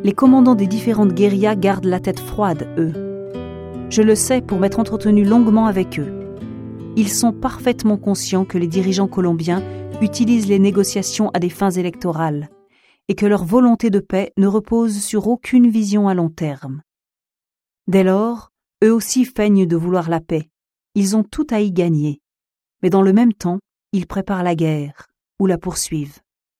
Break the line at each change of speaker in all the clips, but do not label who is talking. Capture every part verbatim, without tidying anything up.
Les commandants des différentes guérillas gardent la tête froide, eux. Je le sais pour m'être entretenu longuement avec eux. Ils sont parfaitement conscients que les dirigeants colombiens utilisent les négociations à des fins électorales et que leur volonté de paix ne repose sur aucune vision à long terme. Dès lors, eux aussi feignent de vouloir la paix. Ils ont tout à y gagner. Mais dans le même temps, ils préparent la guerre ou la poursuivent.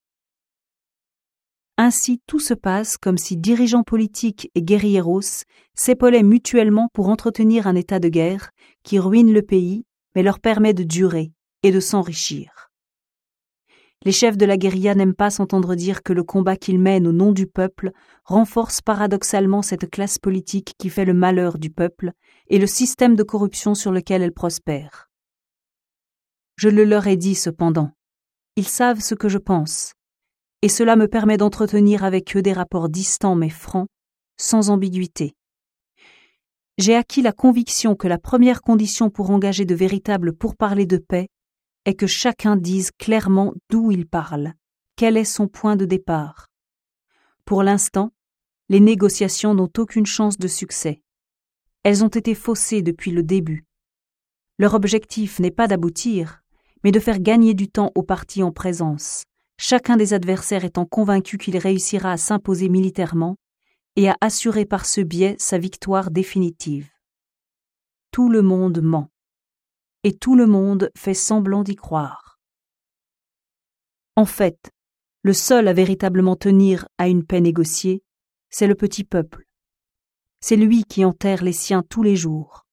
Ainsi, tout se passe comme si dirigeants politiques et guérilleros s'épaulaient mutuellement pour entretenir un état de guerre qui ruine le pays mais leur permet de durer et de s'enrichir. Les chefs de la guérilla n'aiment pas s'entendre dire que le combat qu'ils mènent au nom du peuple renforce paradoxalement cette classe politique qui fait le malheur du peuple et le système de corruption sur lequel elle prospère. Je le leur ai dit cependant. Ils savent ce que je pense, et cela me permet d'entretenir avec eux des rapports distants mais francs, sans ambiguïté. J'ai acquis la conviction que la première condition pour engager de véritables pourparlers de paix est que chacun dise clairement d'où il parle, quel est son point de départ. Pour l'instant, les négociations n'ont aucune chance de succès. Elles ont été faussées depuis le début. Leur objectif n'est pas d'aboutir, mais de faire gagner du temps aux partis en présence, chacun des adversaires étant convaincu qu'il réussira à s'imposer militairement et à assurer par ce biais sa victoire définitive. Tout le monde ment, et tout le monde fait semblant d'y croire. En fait, le seul à véritablement tenir à une paix négociée, c'est le petit peuple. C'est lui qui enterre les siens tous les jours.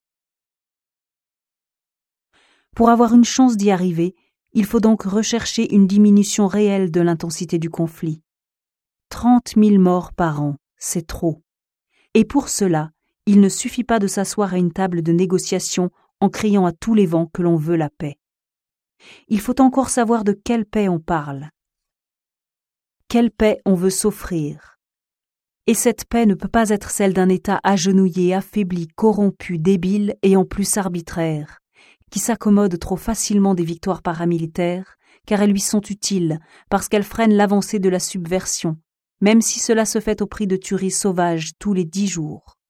Pour avoir une chance d'y arriver, il faut donc rechercher une diminution réelle de l'intensité du conflit. Trente mille morts par an, c'est trop. Et pour cela, il ne suffit pas de s'asseoir à une table de négociation en criant à tous les vents que l'on veut la paix. Il faut encore savoir de quelle paix on parle. Quelle paix on veut s'offrir. Et cette paix ne peut pas être celle d'un État agenouillé, affaibli, corrompu, débile et en plus arbitraire, qui s'accommode trop facilement des victoires paramilitaires, car elles lui sont utiles, parce qu'elles freinent l'avancée de la subversion, même si cela se fait au prix de tueries sauvages tous les dix jours.